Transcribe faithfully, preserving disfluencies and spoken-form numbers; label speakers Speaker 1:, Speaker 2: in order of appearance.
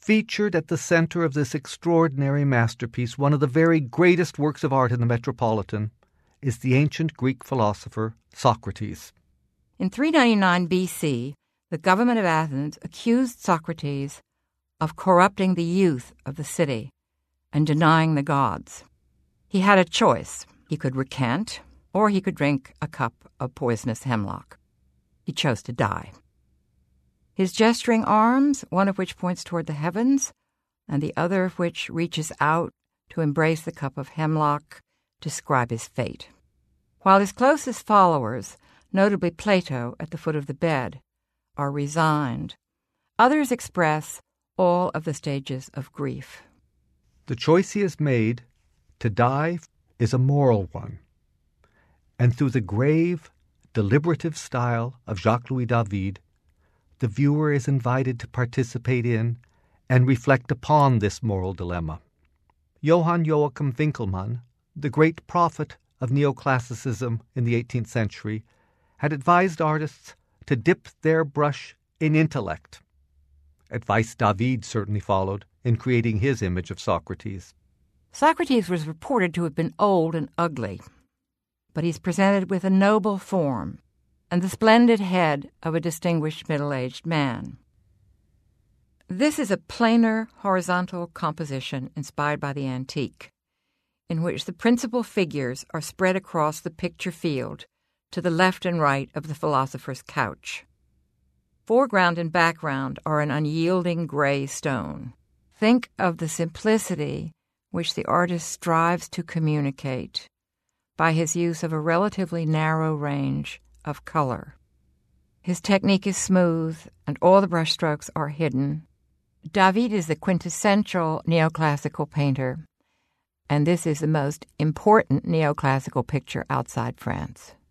Speaker 1: Featured at the center of this extraordinary masterpiece, one of the very greatest works of art in the Metropolitan, is the ancient Greek philosopher Socrates.
Speaker 2: In three ninety-nine B C, the government of Athens accused Socrates of corrupting the youth of the city and denying the gods. He had a choice. He could recant, or he could drink a cup of poisonous hemlock. He chose to die. His gesturing arms, one of which points toward the heavens, and the other of which reaches out to embrace the cup of hemlock, describe his fate. While his closest followers, notably Plato at the foot of the bed, are resigned, others express all of the stages of grief.
Speaker 1: The choice he has made to die is a moral one, and through the grave, deliberative style of Jacques-Louis David, the viewer is invited to participate in and reflect upon this moral dilemma. Johann Joachim Winckelmann, the great prophet of neoclassicism in the eighteenth century, had advised artists to dip their brush in intellect. Advice David certainly followed in creating his image of Socrates.
Speaker 2: Socrates was reported to have been old and ugly, but he's presented with a noble form and the splendid head of a distinguished middle-aged man. This is a planar horizontal composition inspired by the antique, in which the principal figures are spread across the picture field to the left and right of the philosopher's couch. Foreground and background are an unyielding gray stone. Think of the simplicity which the artist strives to communicate by his use of a relatively narrow range of color. His technique is smooth, and all the brushstrokes are hidden. David is the quintessential neoclassical painter, and this is the most important neoclassical picture outside France.